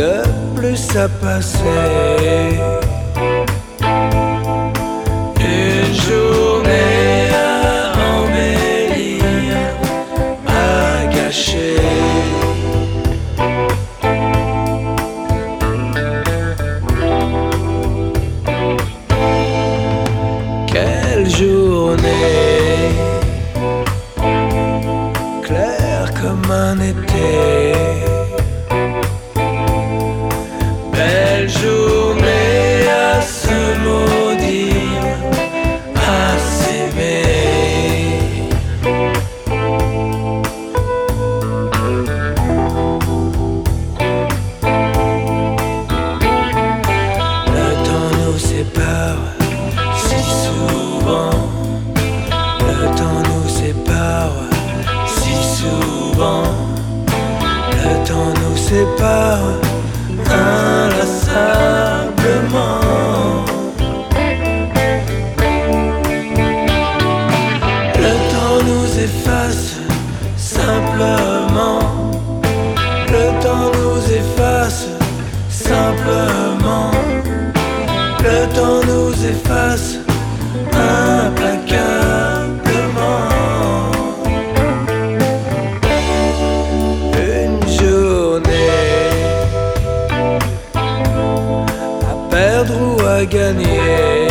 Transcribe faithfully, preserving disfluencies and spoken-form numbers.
de plus à passer. Une journée à embellir, à gâcher. Quelle journée, claire comme un été. Belle journée à se maudire, à s'aimer. Le temps nous sépare si souvent. Le temps nous sépare si souvent. Le temps nous sépare inlassablement. Le temps nous efface simplement. Le temps nous efface simplement. Le temps nous efface implacablement. Une journée à perdre ou à gagner.